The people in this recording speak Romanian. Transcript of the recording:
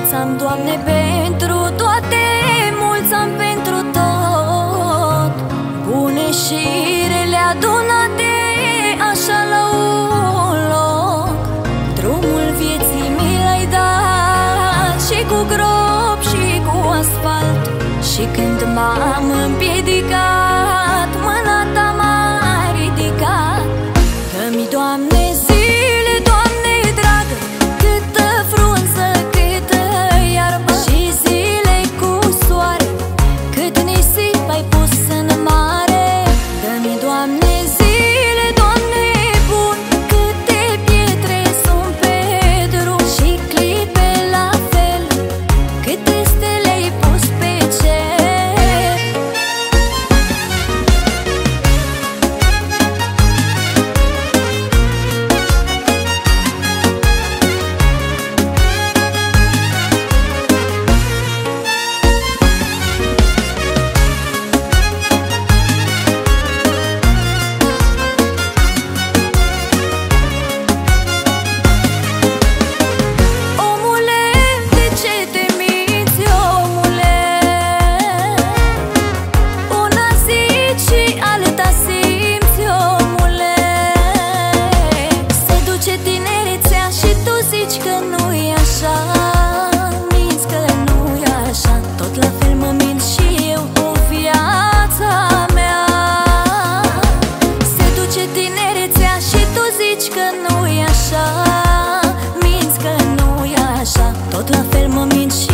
Mulți-am, Doamne, pentru toate, mulți-am pentru tot, bune și rele adunate așa la un loc. Drumul vieții mi l-ai dat, și cu grop și cu asfalt, și când m-am împiedicat, mâna ta m-a ridicat. Dă-mi, Doamne, zile, Doamne dragă, câtă frunză, câtă iarbă, și zile cu soare, cât nisip ai pus în mare. Dă-mi, Doamne, zile, Doamne bun, câte pietre sunt pe drum, și clipe la fel, câte stele ai pus pe cer. Tot la fel mă minți.